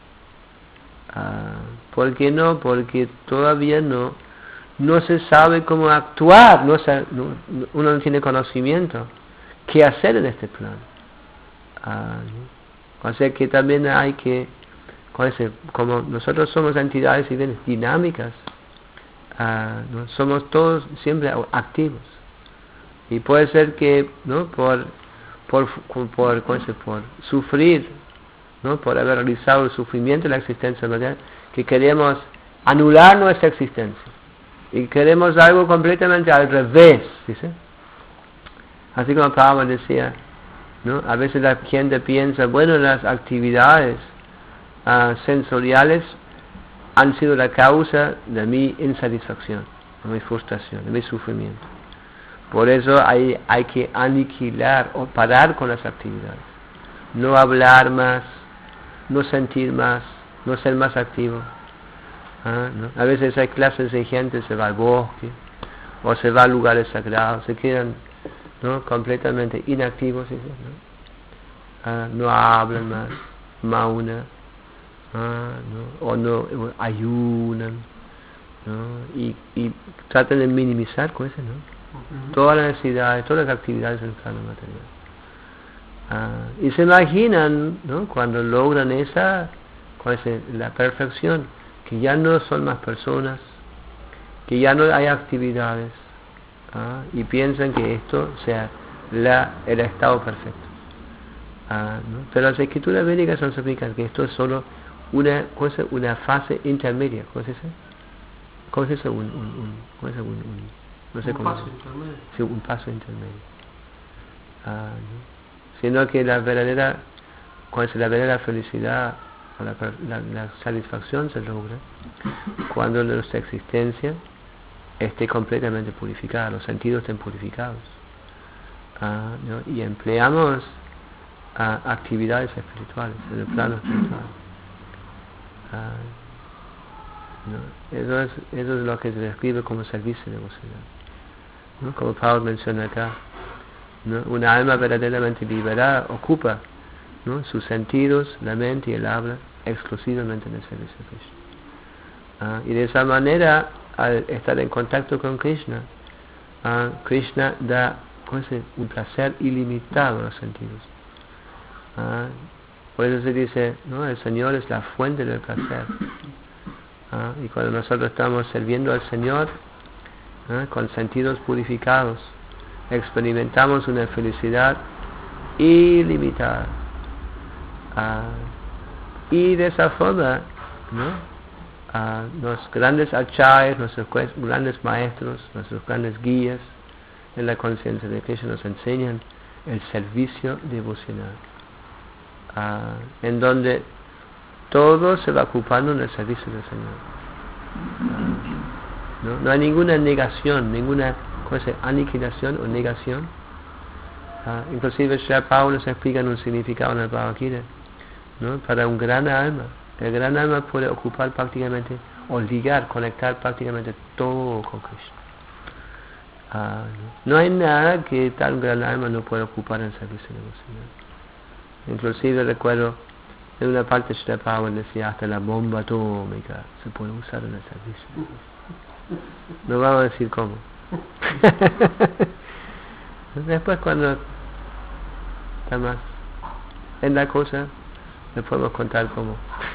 Ah, ¿por qué no? Porque todavía no no se sabe cómo actuar, no se, no, uno no tiene conocimiento qué hacer en este plano. Ah, ¿no? O sea que también hay que, como nosotros somos entidades dinámicas, ah, ¿no? Somos todos siempre activos, y puede ser que, ¿no? por por por, por, por sufrir, ¿no? Por haber realizado el sufrimiento de la existencia material, que queremos anular nuestra existencia y queremos algo completamente al revés, ¿dice? Así como Pablo decía, ¿no? A veces la gente piensa, bueno, las actividades uh, sensoriales han sido la causa de mi insatisfacción, de mi frustración, de mi sufrimiento. Por eso hay, hay que aniquilar o parar con las actividades, no hablar más, no sentir más, no ser más activo. ¿Ah? ¿No? A veces hay clases de gente, se va al bosque o se va a lugares sagrados, se quedan, ¿no? completamente inactivos, ¿no? Ah, no hablan más, mauna, ah, ¿no? o no o ayunan, ¿no? y, y tratan de minimizar cosas, ¿no? Uh-huh. Todas las necesidades, todas las actividades en el plano material. Ah, y se imaginan, ¿no? Cuando logran esa, esa la perfección, que ya no son más personas, que ya no hay actividades, ¿ah? y piensan que esto sea la, el estado perfecto. Ah, ¿no? Pero las escrituras védicas nos explican que esto es solo una cosa, una fase intermedia. ¿Cómo se dice? ¿Cómo se dice? Un, un, un, ¿cómo se dice? Un, un, no sé un cómo paso se intermedio. Sí, un paso intermedio. Ah, ¿no? Sino que la verdadera, cuando la verdadera felicidad o la, la, la satisfacción se logra cuando nuestra existencia esté completamente purificada, los sentidos estén purificados, ah, ¿no? y empleamos ah, actividades espirituales en el plano espiritual. Ah, ¿no? eso, es, eso es lo que se describe como servicio devocional, ¿no? Como Pablo menciona acá, ¿no? Una alma verdaderamente liberada ocupa, ¿no? sus sentidos, la mente y el habla exclusivamente en el servicio de Krishna. Ah, y de esa manera, al estar en contacto con Krishna, ah, Krishna da un placer ilimitado a los sentidos. Ah, por eso se dice, ¿no? El Señor es la fuente del placer. Ah, y cuando nosotros estamos sirviendo al Señor, ah, con sentidos purificados, experimentamos una felicidad ilimitada. Ah, y de esa forma, ¿no? Ah, los grandes acharyas, nuestros grandes maestros, nuestros grandes guías en la conciencia de Krishna nos enseñan el servicio devocional, ah, en donde todo se va ocupando en el servicio del Señor. Ah, ¿no? No hay ninguna negación, ninguna cosa, aniquilación o negación Ah, inclusive Sri Paulo se explica en un significado en el Bhagavad Gita, ¿no? Para un gran alma, el gran alma puede ocupar prácticamente, o ligar, conectar prácticamente todo con Krishna. Ah, no. no hay nada que tal gran alma no pueda ocupar en el servicio devocional. Inclusive recuerdo en una parte Sri Paulo decía hasta la bomba atómica se puede usar en el servicio. No vamos a decir cómo. Después cuando está más en la cosa le podemos contar cómo.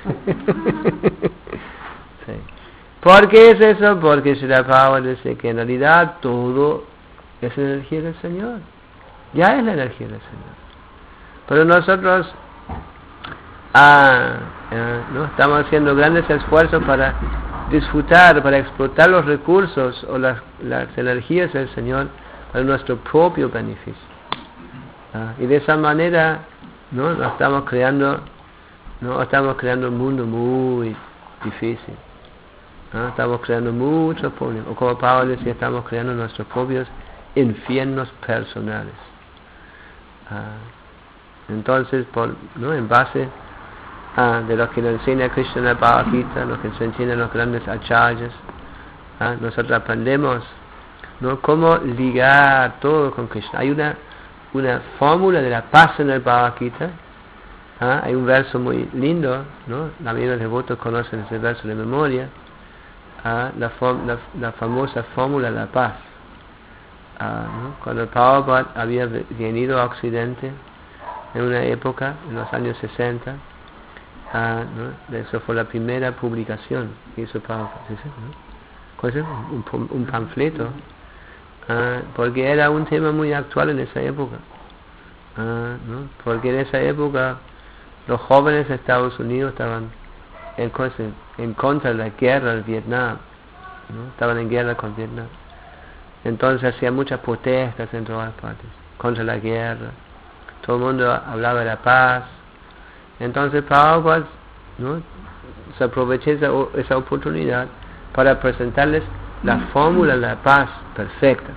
Sí. ¿Por qué es eso? Porque Sri Prabhupada dice que en realidad todo es energía del Señor. Ya es la energía del Señor. Pero nosotros ah, eh, ¿no? estamos haciendo grandes esfuerzos para disfrutar, para explotar los recursos o las, las energías del Señor para nuestro propio beneficio. Ah, y de esa manera no nos estamos creando no estamos creando un mundo muy difícil. ¿No? Estamos creando muchos problemas, o como Pablo decía, estamos creando nuestros propios infiernos personales. Ah, entonces, por, ¿no? en base ah, de lo que nos enseña Krishna en el Bhagavad Gita, lo que nos enseñan los grandes acharyas, ah, nosotros aprendemos, ¿no? cómo ligar todo con Krishna. Hay una, una fórmula de la paz en el Bhagavad Gita. Ah, hay un verso muy lindo, ¿no? La mayoría de los devotos conocen ese verso de memoria. Ah, la, la, la famosa fórmula de la paz. Ah, ¿no? Cuando Prabhupada había venido a Occidente en una época, en los años sesenta, ah, ¿no? Eso fue la primera publicación que hizo Prabhupada, ¿no? un, un panfleto, ah, porque era un tema muy actual en esa época, ah, ¿no? Porque en esa época los jóvenes de Estados Unidos estaban en, en contra de la guerra de Vietnam, ¿no? Estaban en guerra con Vietnam. Entonces hacían muchas protestas en todas partes contra la guerra. Todo el mundo hablaba de la paz. Entonces Prabhupada, ¿no? se aprovechó esa, esa oportunidad para presentarles la fórmula de la paz perfecta.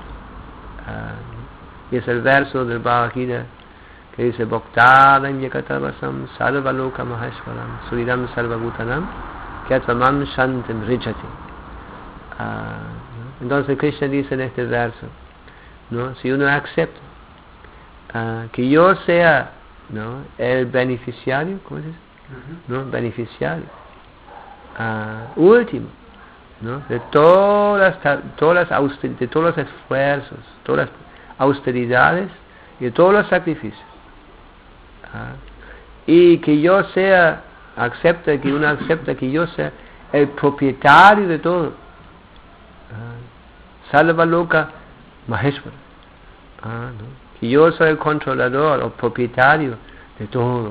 Uh, y es el verso del Bhagavad Gita que dice Bhaktaram Yakatabasam Sarvaloka Maheshwaram Suridam Sarvabhutanam Kyatramam Shantim Richati. Uh, entonces Krishna dice en este verso, ¿no? si uno acepta uh, que yo sea, ¿no? el beneficiario, ¿cómo se dice? Uh-huh. ¿no? beneficiario uh, último, ¿no? de todas las, todas las auster- de todos los esfuerzos, todas las austeridades y de todos los sacrificios. Uh, y que yo sea, acepta que uno acepta que yo sea el propietario de todo. Uh, Sarvaloka Maheshwara. Uh, ¿no? Que yo soy el controlador o propietario de todo.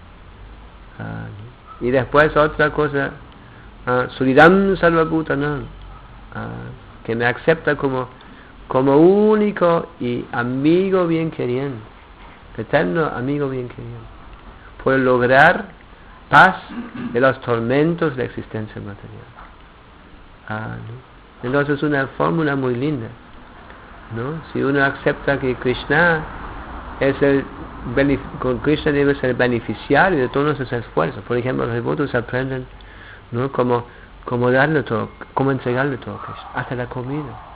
Uh, y después otra cosa, uh, Suridam Sarvabhutanam, uh, que me acepta como, como único y amigo bien queriendo. Eterno amigo bien querido, por lograr paz de los tormentos de la existencia material. Ah, ¿no? Entonces es una fórmula muy linda, ¿no? Si uno acepta que Krishna es el con Krishna debe ser el beneficiario de todos nuestros esfuerzos. Por ejemplo, los devotos aprenden, ¿no? Cómo, cómo darle todo, cómo entregarle todo a Krishna, hasta la comida.